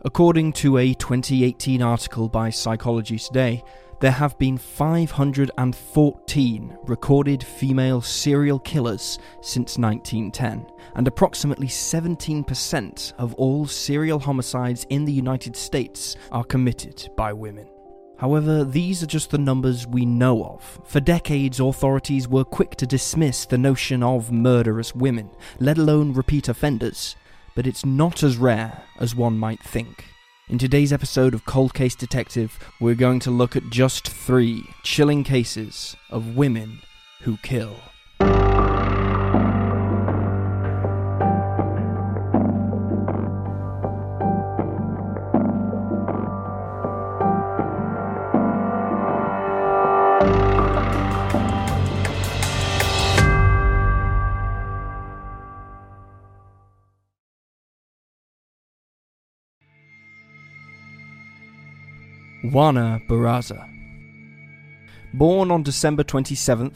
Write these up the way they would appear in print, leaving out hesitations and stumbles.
According to a 2018 article by Psychology Today, there have been 514 recorded female serial killers since 1910, and approximately 17% of all serial homicides in the United States are committed by women. However, these are just the numbers we know of. For decades, authorities were quick to dismiss the notion of murderous women, let alone repeat offenders, but it's not as rare as one might think. In today's episode of Cold Case Detective, we're going to look at just 3 chilling cases of women who kill. Juana Barraza. Born on December 27,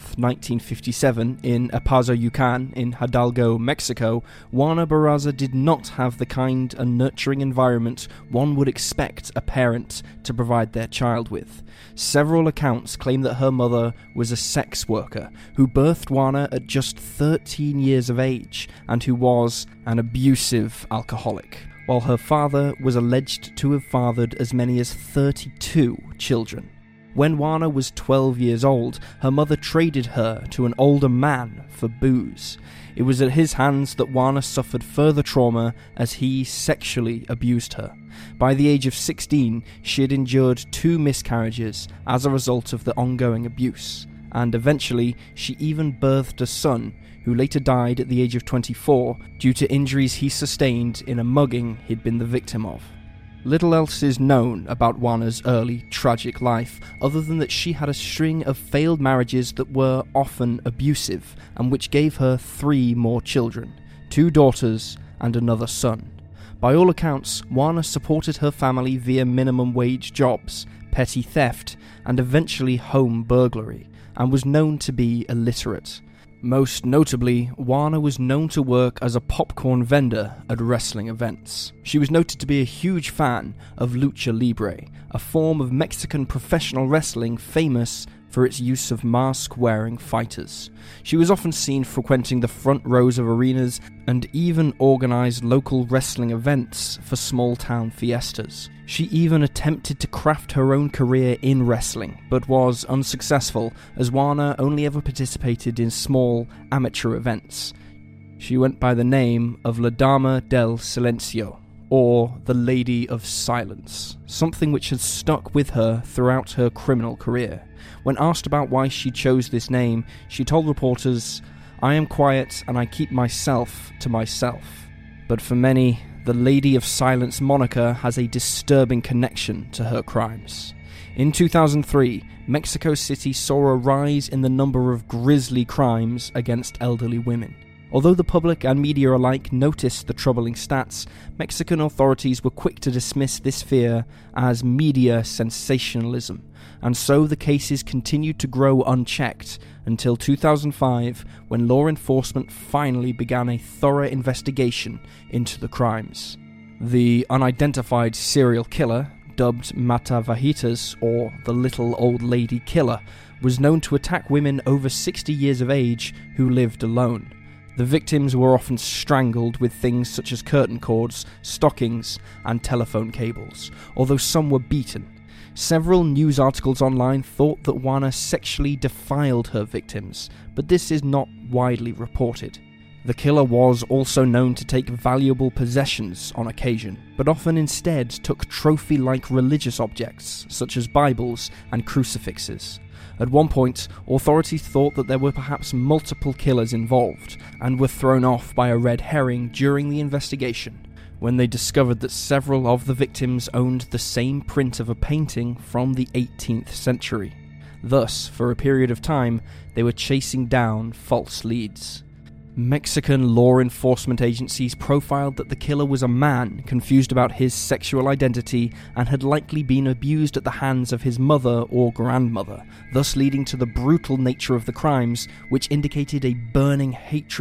1957, in Apazayucan in Hidalgo, Mexico, Juana Barraza did not have the kind and nurturing environment one would expect a parent to provide their child with. Several accounts claim that her mother was a sex worker who birthed Juana at just 13 years of age and who was an abusive alcoholic, while her father was alleged to have fathered as many as 32 children. When Juana was 12 years old, her mother traded her to an older man for booze. It was at his hands that Juana suffered further trauma as he sexually abused her. By the age of 16, she had endured 2 miscarriages as a result of the ongoing abuse, and eventually she even birthed a son who later died at the age of 24 due to injuries he sustained in a mugging he'd been the victim of. Little else is known about Juana's early, tragic life, other than that she had a string of failed marriages that were often abusive, and which gave her 3 more children, 2 daughters and another son. By all accounts, Juana supported her family via minimum wage jobs, petty theft, and eventually home burglary, and was known to be illiterate. Most notably, Juana was known to work as a popcorn vendor at wrestling events. She was noted to be a huge fan of lucha libre, a form of Mexican professional wrestling famous for its use of mask-wearing fighters. She was often seen frequenting the front rows of arenas and even organised local wrestling events for small-town fiestas. She even attempted to craft her own career in wrestling, but was unsuccessful, as Juana only ever participated in small, amateur events. She went by the name of La Dama del Silencio, or the Lady of Silence, something which had stuck with her throughout her criminal career. When asked about why she chose this name, she told reporters, "I am quiet and I keep myself to myself." But for many, the Lady of Silence moniker has a disturbing connection to her crimes. In 2003, Mexico City saw a rise in the number of grisly crimes against elderly women. Although the public and media alike noticed the troubling stats, Mexican authorities were quick to dismiss this fear as media sensationalism, and so the cases continued to grow unchecked until 2005, when law enforcement finally began a thorough investigation into the crimes. The unidentified serial killer, dubbed Mata Vajitas, or the Little Old Lady Killer, was known to attack women over 60 years of age who lived alone. The victims were often strangled with things such as curtain cords, stockings, and telephone cables, although some were beaten. Several news articles online thought that Juana sexually defiled her victims, but this is not widely reported. The killer was also known to take valuable possessions on occasion, but often instead took trophy-like religious objects, such as Bibles and crucifixes. At one point, authorities thought that there were perhaps multiple killers involved, and were thrown off by a red herring during the investigation, when they discovered that several of the victims owned the same print of a painting from the 18th century. Thus, for a period of time, they were chasing down false leads. Mexican law enforcement agencies profiled that the killer was a man confused about his sexual identity and had likely been abused at the hands of his mother or grandmother, thus leading to the brutal nature of the crimes, which indicated a burning hatred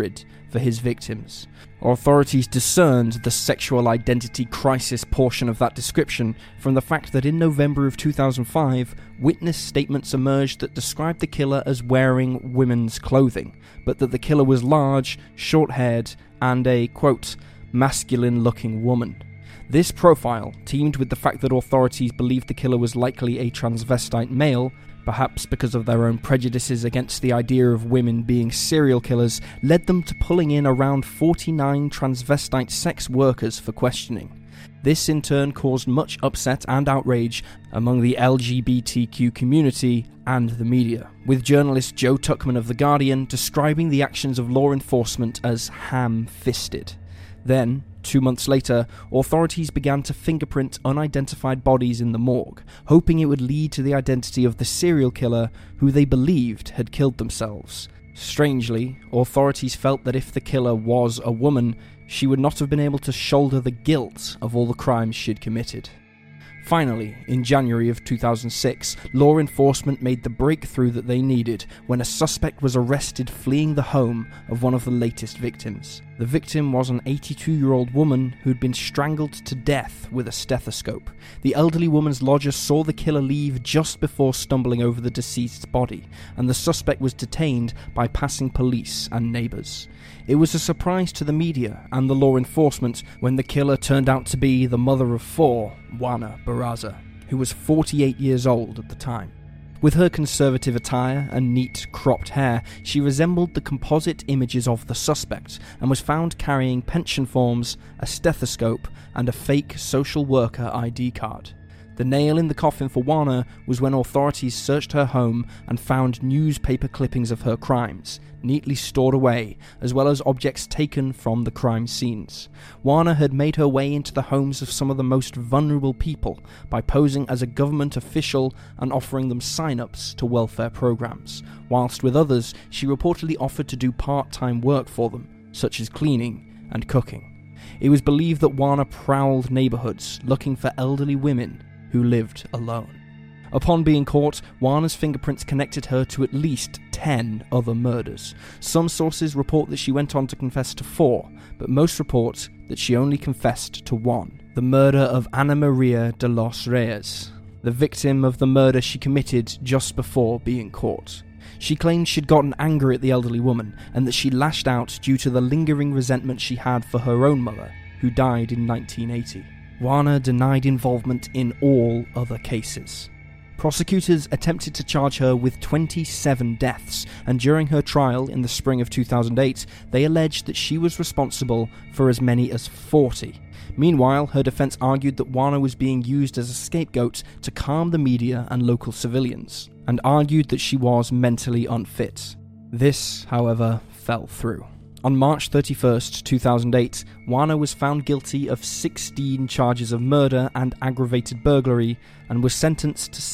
for his victims. Authorities discerned the sexual identity crisis portion of that description from the fact that in November of 2005, witness statements emerged that described the killer as wearing women's clothing, but that the killer was large, short-haired, and a, quote, masculine-looking woman. This profile, teamed with the fact that authorities believed the killer was likely a transvestite male, perhaps because of their own prejudices against the idea of women being serial killers, led them to pulling in around 49 transvestite sex workers for questioning. This in turn caused much upset and outrage among the LGBTQ community and the media, with journalist Joe Tuckman of The Guardian describing the actions of law enforcement as ham-fisted. Then, 2 months later, authorities began to fingerprint unidentified bodies in the morgue, hoping it would lead to the identity of the serial killer who they believed had killed themselves. Strangely, authorities felt that if the killer was a woman, she would not have been able to shoulder the guilt of all the crimes she'd committed. Finally, in January of 2006, law enforcement made the breakthrough that they needed when a suspect was arrested fleeing the home of one of the latest victims. The victim was an 82-year-old woman who'd been strangled to death with a stethoscope. The elderly woman's lodger saw the killer leave just before stumbling over the deceased's body, and the suspect was detained by passing police and neighbours. It was a surprise to the media and the law enforcement when the killer turned out to be the mother of 4, Juana Barraza, who was 48 years old at the time. With her conservative attire and neat, cropped hair, she resembled the composite images of the suspect and was found carrying pension forms, a stethoscope, and a fake social worker ID card. The nail in the coffin for Juana was when authorities searched her home and found newspaper clippings of her crimes, neatly stored away, as well as objects taken from the crime scenes. Juana had made her way into the homes of some of the most vulnerable people by posing as a government official and offering them sign-ups to welfare programs, whilst with others she reportedly offered to do part-time work for them, such as cleaning and cooking. It was believed that Juana prowled neighbourhoods looking for elderly women who lived alone. Upon being caught, Juana's fingerprints connected her to at least 10 other murders. Some sources report that she went on to confess to 4, but most report that she only confessed to 1, the murder of Ana Maria de los Reyes, the victim of the murder she committed just before being caught. She claimed she'd gotten angry at the elderly woman and that she lashed out due to the lingering resentment she had for her own mother, who died in 1980. Juana denied involvement in all other cases. Prosecutors attempted to charge her with 27 deaths, and during her trial in the spring of 2008, they alleged that she was responsible for as many as 40. Meanwhile, her defense argued that Juana was being used as a scapegoat to calm the media and local civilians, and argued that she was mentally unfit. This, however, fell through. On March 31st, 2008, Juana was found guilty of 16 charges of murder and aggravated burglary and was sentenced to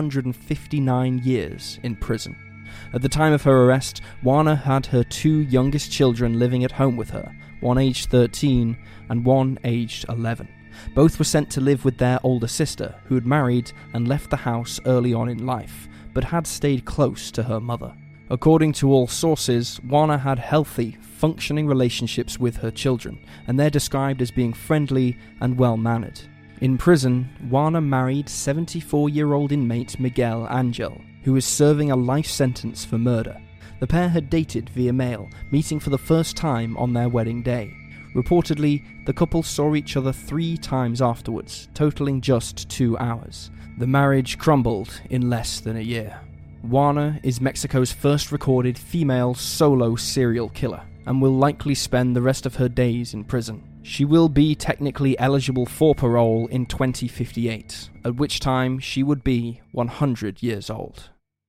759 years in prison. At the time of her arrest, Juana had her 2 youngest children living at home with her, one aged 13 and one aged 11. Both were sent to live with their older sister, who had married and left the house early on in life, but had stayed close to her mother. According to all sources, Juana had healthy, functioning relationships with her children, and they're described as being friendly and well-mannered. In prison, Juana married 74-year-old inmate Miguel Angel, who was serving a life sentence for murder. The pair had dated via mail, meeting for the first time on their wedding day. Reportedly, the couple saw each other 3 times afterwards, totaling just 2 hours. The marriage crumbled in less than a year. Juana is Mexico's first recorded female solo serial killer, and will likely spend the rest of her days in prison. She will be technically eligible for parole in 2058, at which time she would be 100 years old.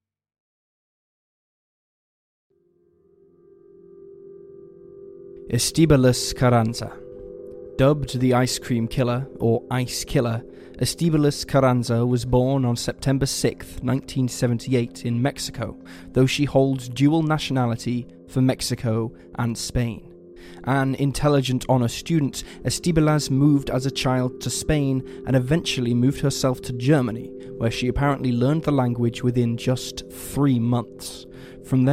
Estibaliz Carranza. Dubbed the Ice Cream Killer, or Ice Killer, Estibaliz Carranza was born on September 6, 1978 in Mexico, though she holds dual nationality for Mexico and Spain. An intelligent honor student, Estibaliz moved as a child to Spain and eventually moved herself to Germany, where she apparently learned the language within just 3 months. From there,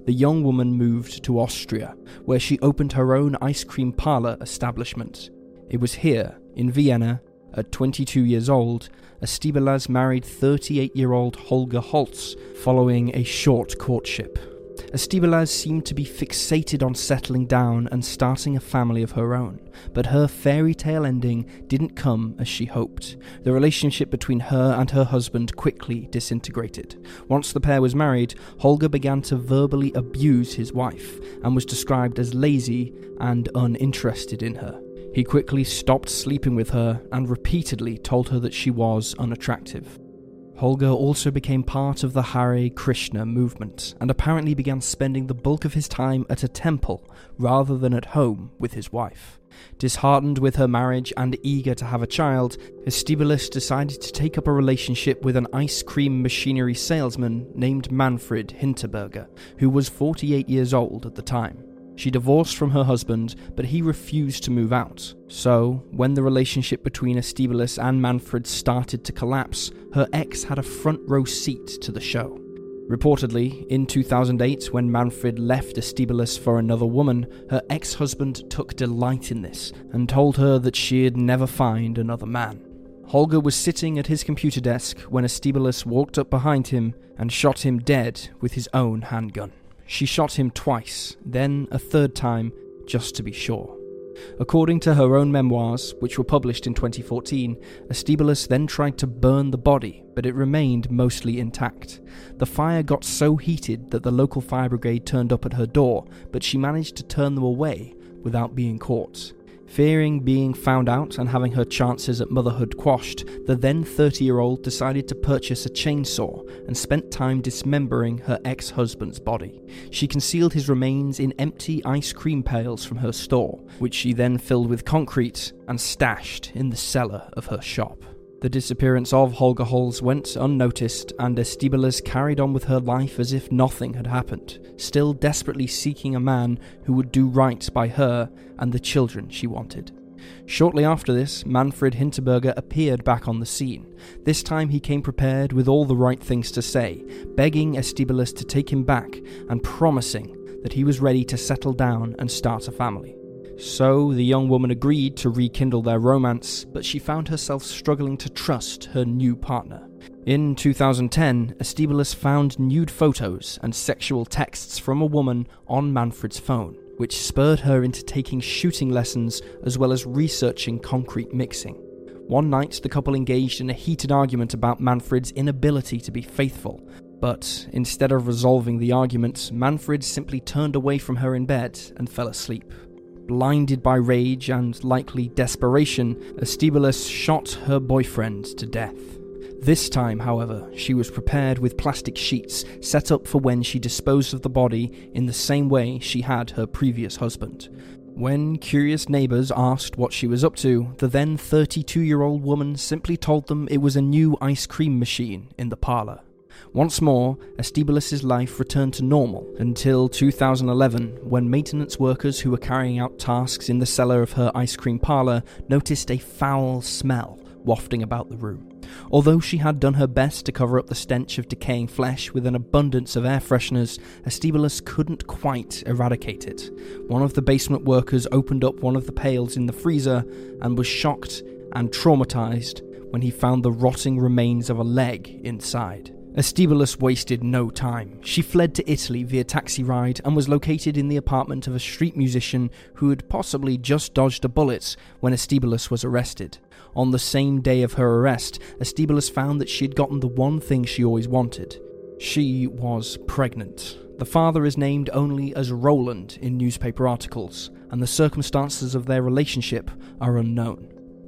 the young woman moved to Austria, where she opened her own ice cream parlor establishment. It was here, in Vienna, at 22 years old, Estibaliz married 38-year-old Holger Holz following a short courtship. Estibaliz seemed to be fixated on settling down and starting a family of her own, but her fairy tale ending didn't come as she hoped. The relationship between her and her husband quickly disintegrated. Once the pair was married, Holger began to verbally abuse his wife and was described as lazy and uninterested in her. He quickly stopped sleeping with her and repeatedly told her that she was unattractive. Holger also became part of the Hare Krishna movement and apparently began spending the bulk of his time at a temple rather than at home with his wife. Disheartened with her marriage and eager to have a child, Estibaliz decided to take up a relationship with an ice cream machinery salesman named Manfred Hinterberger, who was 48 years old at the time. She divorced from her husband, but he refused to move out. So, when the relationship between Estibaliz and Manfred started to collapse, her ex had a front row seat to the show. Reportedly, in 2008, when Manfred left Estibaliz for another woman, her ex-husband took delight in this and told her that she'd never find another man. Holger was sitting at his computer desk when Estibaliz walked up behind him and shot him dead with his own handgun. She shot him twice, then a third time, just to be sure. According to her own memoirs, which were published in 2014, Estibaliz then tried to burn the body, but it remained mostly intact. The fire got so heated that the local fire brigade turned up at her door, but she managed to turn them away without being caught. Fearing being found out and having her chances at motherhood quashed, the then 30-year-old decided to purchase a chainsaw and spent time dismembering her ex-husband's body. She concealed his remains in empty ice cream pails from her store, which she then filled with concrete and stashed in the cellar of her shop. The disappearance of Holger Holz went unnoticed, and Estibaliz carried on with her life as if nothing had happened, still desperately seeking a man who would do right by her and the children she wanted. Shortly after this, Manfred Hinterberger appeared back on the scene. This time he came prepared with all the right things to say, begging Estibaliz to take him back and promising that he was ready to settle down and start a family. So the young woman agreed to rekindle their romance, but she found herself struggling to trust her new partner. In 2010, Estibaliz found nude photos and sexual texts from a woman on Manfred's phone, which spurred her into taking shooting lessons as well as researching concrete mixing. One night, the couple engaged in a heated argument about Manfred's inability to be faithful, but instead of resolving the argument, Manfred simply turned away from her in bed and fell asleep. Blinded by rage and likely desperation, Estibaliz shot her boyfriend to death. This time, however, she was prepared with plastic sheets set up for when she disposed of the body in the same way she had her previous husband. When curious neighbours asked what she was up to, the then 32-year-old woman simply told them it was a new ice cream machine in the parlour. Once more, Estibaliz's life returned to normal until 2011, when maintenance workers who were carrying out tasks in the cellar of her ice cream parlour noticed a foul smell wafting about the room. Although she had done her best to cover up the stench of decaying flesh with an abundance of air fresheners, Estibaliz couldn't quite eradicate it. One of the basement workers opened up one of the pails in the freezer and was shocked and traumatized when he found the rotting remains of a leg inside. Estibaliz wasted no time. She fled to Italy via taxi ride and was located in the apartment of a street musician who had possibly just dodged a bullet when Estibaliz was arrested. On the same day of her arrest, Estibaliz found that she had gotten the one thing she always wanted. She was pregnant. The father is named only as Roland in newspaper articles, and the circumstances of their relationship are unknown.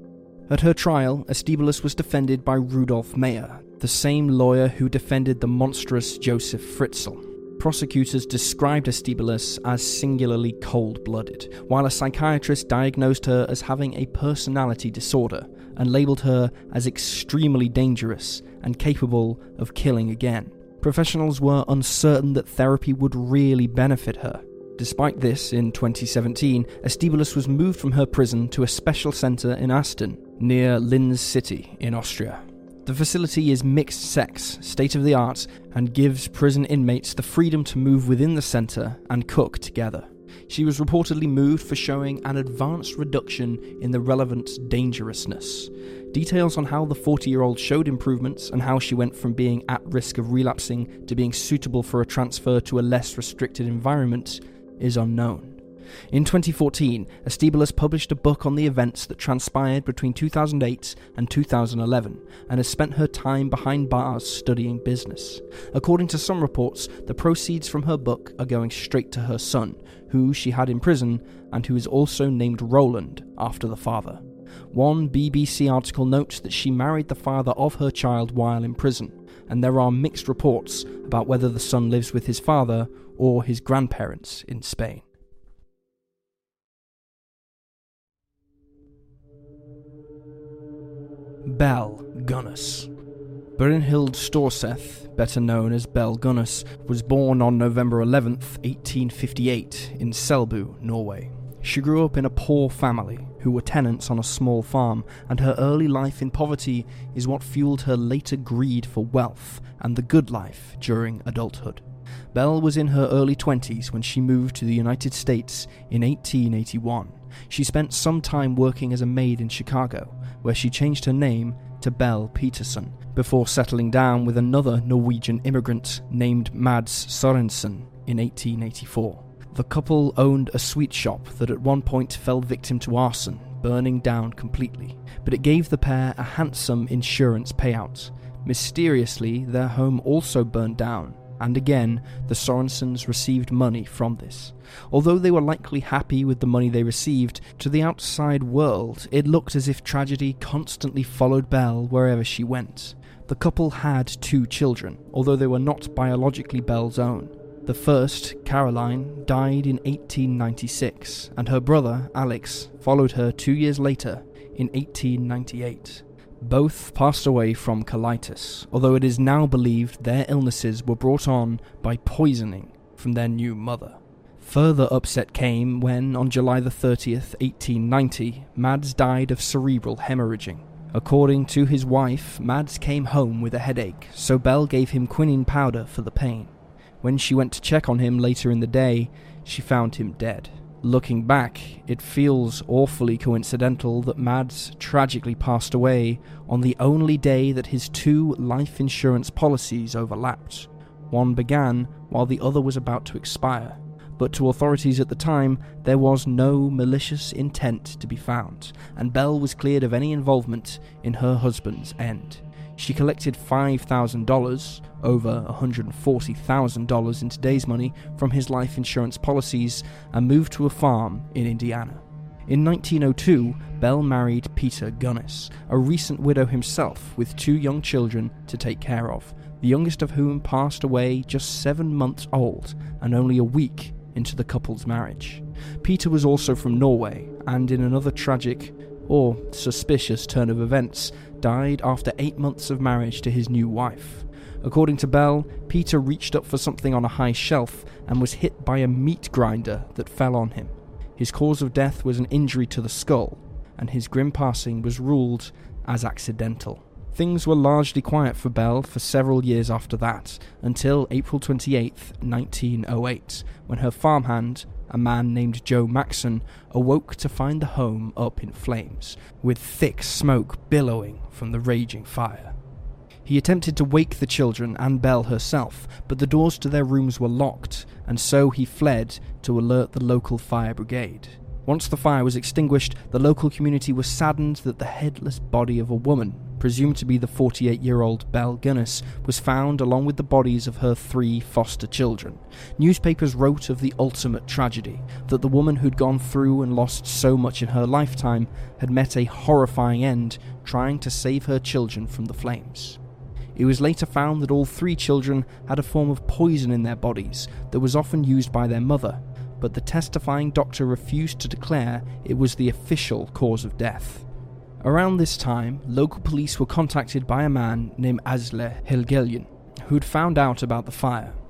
At her trial, Estibaliz was defended by Rudolf Meyer, the same lawyer who defended the monstrous Josef Fritzl. Prosecutors described Estibaliz as singularly cold-blooded, while a psychiatrist diagnosed her as having a personality disorder and labelled her as extremely dangerous and capable of killing again. Professionals were uncertain that therapy would really benefit her. Despite this, in 2017, Estibaliz was moved from her prison to a special centre in Asten, near Linz City in Austria. The facility is mixed sex, state-of-the-art, and gives prison inmates the freedom to move within the centre and cook together. She was reportedly moved for showing an advanced reduction in the relevant dangerousness. Details on how the 40-year-old showed improvements and how she went from being at risk of relapsing to being suitable for a transfer to a less restricted environment is unknown. In 2014, Estibaliz published a book on the events that transpired between 2008 and 2011 and has spent her time behind bars studying business. According to some reports, the proceeds from her book are going straight to her son, who she had in prison and who is also named Roland after the father. One BBC article notes that she married the father of her child while in prison, and there are mixed reports about whether the son lives with his father or his grandparents in Spain. Belle Gunness. Brynhild Storseth, better known as Belle Gunness, was born on November 11th, 1858, in Selbu, Norway. She grew up in a poor family who were tenants on a small farm, and her early life in poverty is what fueled her later greed for wealth and the good life during adulthood. Belle was in her early 20s when she moved to the United States in 1881. She spent some time working as a maid in Chicago, where she changed her name to Belle Peterson, before settling down with another Norwegian immigrant named Mads Sorensen in 1884. The couple owned a sweet shop that at one point fell victim to arson, burning down completely, but it gave the pair a handsome insurance payout. Mysteriously, their home also burned down, and again, the Sorensens received money from this. Although they were likely happy with the money they received, to the outside world, it looked as if tragedy constantly followed Belle wherever she went. The couple had 2 children, although they were not biologically Belle's own. The first, Caroline, died in 1896, and her brother, Alex, followed her 2 years later in 1898. Both passed away from colitis, although it is now believed their illnesses were brought on by poisoning from their new mother. Further upset came when, on July the 30th, 1890, Mads died of cerebral hemorrhaging. According to his wife, Mads came home with a headache, so Belle gave him quinine powder for the pain. When she went to check on him later in the day, she found him dead. Looking back, it feels awfully coincidental that Mads tragically passed away on the only day that his 2 life insurance policies overlapped. One began while the other was about to expire, but to authorities at the time, there was no malicious intent to be found, and Belle was cleared of any involvement in her husband's end. She collected $5,000, over $140,000 in today's money, from his life insurance policies and moved to a farm in Indiana. In 1902, Belle married Peter Gunness, a recent widow himself with 2 young children to take care of, the youngest of whom passed away just 7 months old and only a week into the couple's marriage. Peter was also from Norway, and in another tragic, or suspicious turn of events, died after 8 months of marriage to his new wife. According to Belle, Peter reached up for something on a high shelf and was hit by a meat grinder that fell on him. His cause of death was an injury to the skull, and his grim passing was ruled as accidental. Things were largely quiet for Belle for several years after that, until April 28, 1908, when her farmhand, a man named Joe Maxson, awoke to find the home up in flames, with thick smoke billowing from the raging fire. He attempted to wake the children and Belle herself, but the doors to their rooms were locked, and so he fled to alert the local fire brigade. Once the fire was extinguished, the local community was saddened that the headless body of a woman, presumed to be the 48-year-old Belle Gunness, was found along with the bodies of her 3 foster children. Newspapers wrote of the ultimate tragedy, that the woman who'd gone through and lost so much in her lifetime had met a horrifying end trying to save her children from the flames. It was later found that all 3 children had a form of poison in their bodies that was often used by their mother, but the testifying doctor refused to declare it was the official cause of death. Around this time, local police were contacted by a man named Asle Helgelien, who'd found out about the fire.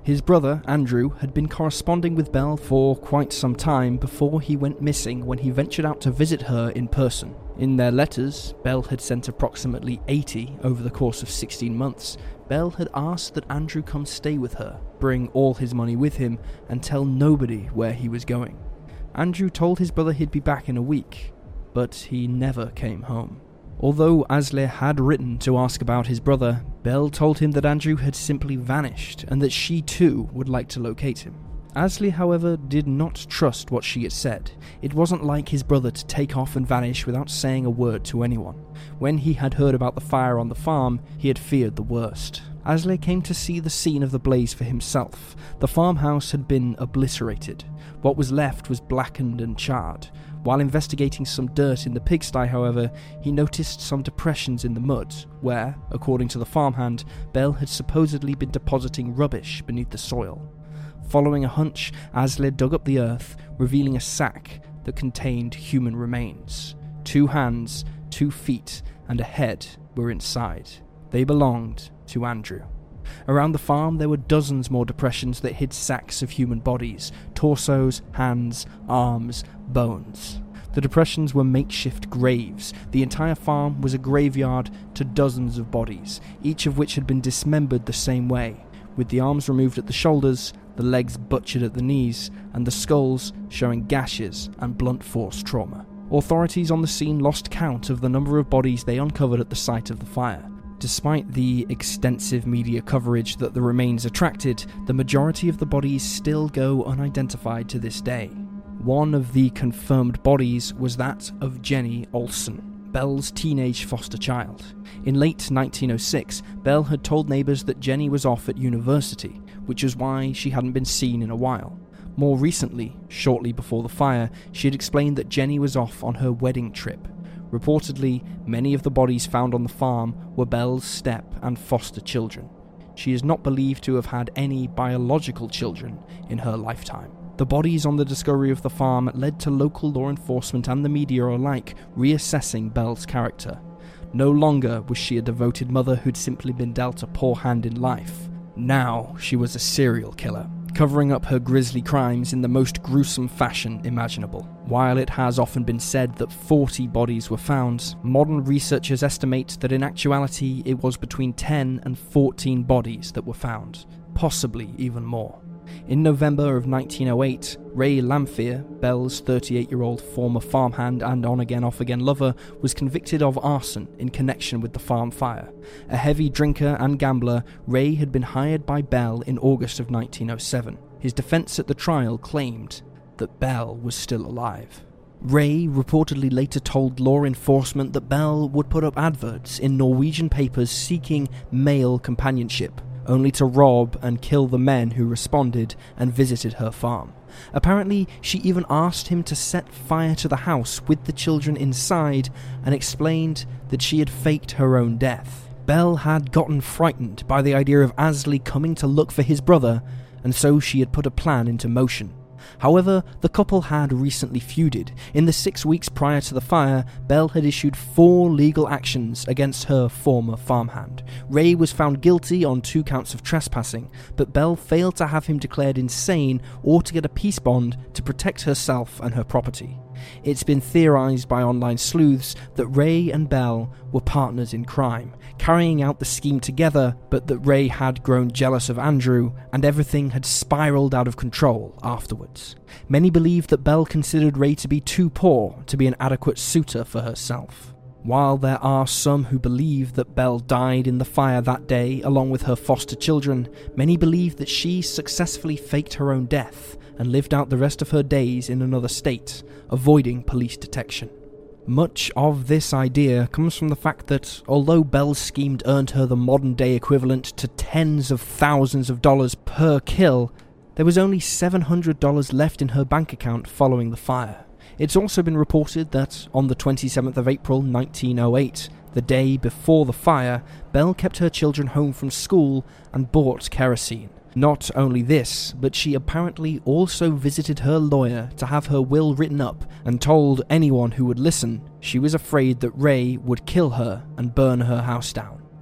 His brother, Andrew, had been corresponding with Belle for quite some time before he went missing when he ventured out to visit her in person. In their letters, Belle had sent approximately 80 over the course of 16 months. Belle had asked that Andrew come stay with her, bring all his money with him, and tell nobody where he was going. Andrew told his brother he'd be back in a week, but he never came home. Although Asley had written to ask about his brother, Belle told him that Andrew had simply vanished and that she too would like to locate him. Asley, however, did not trust what she had said. It wasn't like his brother to take off and vanish without saying a word to anyone. When he had heard about the fire on the farm, he had feared the worst. Asley came to see the scene of the blaze for himself. The farmhouse had been obliterated. What was left was blackened and charred. While investigating some dirt in the pigsty, however, he noticed some depressions in the mud, where, according to the farmhand, Belle had supposedly been depositing rubbish beneath the soil. Following a hunch, Asley dug up the earth, revealing a sack that contained human remains. 2 hands, 2 feet, and a head were inside. They belonged to Andrew. Around the farm there were dozens more depressions that hid sacks of human bodies, torsos, hands, arms, bones. The depressions were makeshift graves. The entire farm was a graveyard to dozens of bodies, each of which had been dismembered the same way, with the arms removed at the shoulders, the legs butchered at the knees, and the skulls showing gashes and blunt force trauma. Authorities on the scene lost count of the number of bodies they uncovered at the site of the fire. Despite the extensive media coverage that the remains attracted, the majority of the bodies still go unidentified to this day. One of the confirmed bodies was that of Jenny Olson, Belle's teenage foster child. In late 1906, Belle had told neighbours that Jenny was off at university, which is why she hadn't been seen in a while. More recently, shortly before the fire, she had explained that Jenny was off on her wedding trip. Reportedly, many of the bodies found on the farm were Belle's step and foster children. She is not believed to have had any biological children in her lifetime. The bodies on the discovery of the farm led to local law enforcement and the media alike reassessing Belle's character. No longer was she a devoted mother who'd simply been dealt a poor hand in life. Now she was a serial killer, covering up her grisly crimes in the most gruesome fashion imaginable. While it has often been said that 40 bodies were found, modern researchers estimate that in actuality it was between 10 and 14 bodies that were found, possibly even more. In November of 1908, Ray Lamphere, Belle's 38-year-old former farmhand and on-again off-again lover, was convicted of arson in connection with the farm fire. A heavy drinker and gambler, Ray had been hired by Belle in August of 1907. His defense at the trial claimed that Belle was still alive. Ray reportedly later told law enforcement that Belle would put up adverts in Norwegian papers seeking male companionship, only to rob and kill the men who responded and visited her farm. Apparently, she even asked him to set fire to the house with the children inside and explained that she had faked her own death. Belle had gotten frightened by the idea of Asley coming to look for his brother, and so she had put a plan into motion. However, the couple had recently feuded. In the 6 weeks prior to the fire, Belle had issued 4 legal actions against her former farmhand. Ray was found guilty on 2 counts of trespassing, but Belle failed to have him declared insane or to get a peace bond to protect herself and her property. It's been theorized by online sleuths that Ray and Belle were partners in crime, carrying out the scheme together, but that Ray had grown jealous of Andrew and everything had spiraled out of control afterwards. Many believe that Belle considered Ray to be too poor to be an adequate suitor for herself. While there are some who believe that Belle died in the fire that day along with her foster children, many believe that she successfully faked her own death and lived out the rest of her days in another state, avoiding police detection. Much of this idea comes from the fact that, although Belle's scheme earned her the modern-day equivalent to tens of thousands of dollars per kill, there was only $700 left in her bank account following the fire. It's also been reported that, on the 27th of April 1908, the day before the fire, Belle kept her children home from school and bought kerosene. Not only this, but she apparently also visited her lawyer to have her will written up and told anyone who would listen she was afraid that Ray would kill her and burn her house down.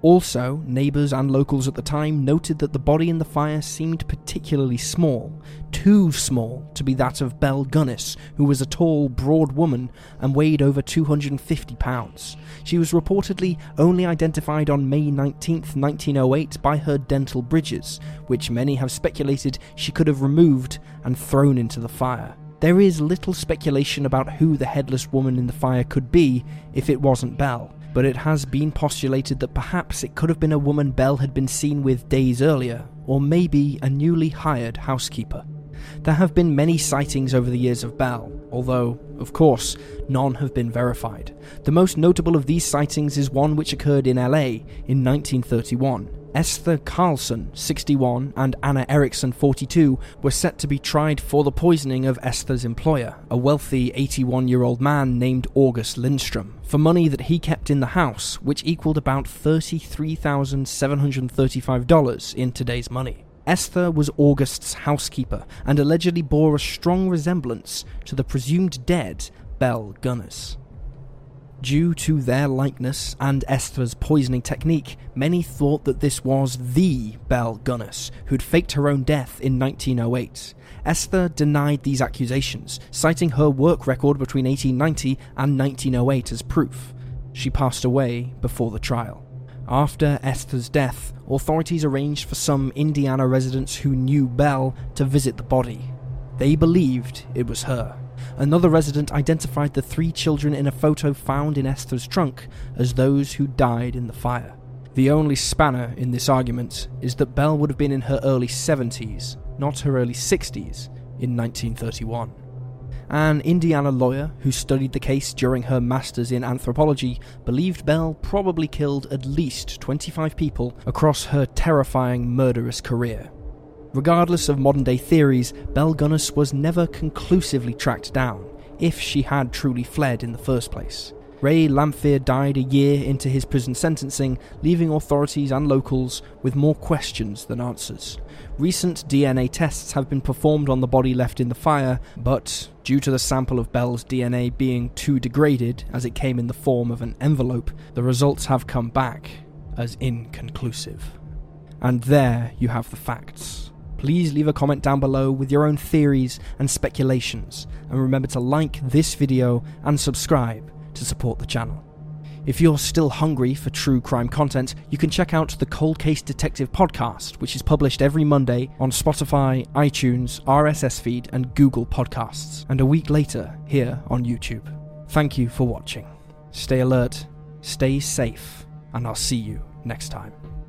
Also, neighbours and locals at the time noted that the body in the fire seemed particularly small, too small to be that of Belle Gunness, who was a tall, broad woman and weighed over 250 pounds. She was reportedly only identified on May 19, 1908 by her dental bridges, which many have speculated she could have removed and thrown into the fire. There is little speculation about who the headless woman in the fire could be if it wasn't Belle, but it has been postulated that perhaps it could have been a woman Belle had been seen with days earlier, or maybe a newly hired housekeeper. There have been many sightings over the years of Belle, although, of course, none have been verified. The most notable of these sightings is one which occurred in LA in 1931. Esther Carlson, 61, and Anna Erickson, 42, were set to be tried for the poisoning of Esther's employer, a wealthy 81-year-old man named August Lindstrom, for money that he kept in the house, which equaled about $33,735 in today's money. Esther was August's housekeeper and allegedly bore a strong resemblance to the presumed dead Belle Gunness. Due to their likeness and Esther's poisoning technique, many thought that this was the Belle Gunness, who'd faked her own death in 1908. Esther denied these accusations, citing her work record between 1890 and 1908 as proof. She passed away before the trial. After Esther's death, authorities arranged for some Indiana residents who knew Belle to visit the body. They believed it was her. Another resident identified the 3 children in a photo found in Esther's trunk as those who died in the fire. The only spanner in this argument is that Belle would have been in her early 70s, not her early 60s, in 1931. An Indiana lawyer who studied the case during her master's in anthropology believed Belle probably killed at least 25 people across her terrifying murderous career. Regardless of modern-day theories, Belle Gunness was never conclusively tracked down, if she had truly fled in the first place. Ray Lamphere died a year into his prison sentencing, leaving authorities and locals with more questions than answers. Recent DNA tests have been performed on the body left in the fire, but due to the sample of Belle's DNA being too degraded as it came in the form of an envelope, the results have come back as inconclusive. And there you have the facts. Please leave a comment down below with your own theories and speculations, and remember to like this video and subscribe to support the channel. If you're still hungry for true crime content, you can check out the Cold Case Detective podcast, which is published every Monday on Spotify, iTunes, RSS feed, and Google Podcasts, and a week later here on YouTube. Thank you for watching. Stay alert, stay safe, and I'll see you next time.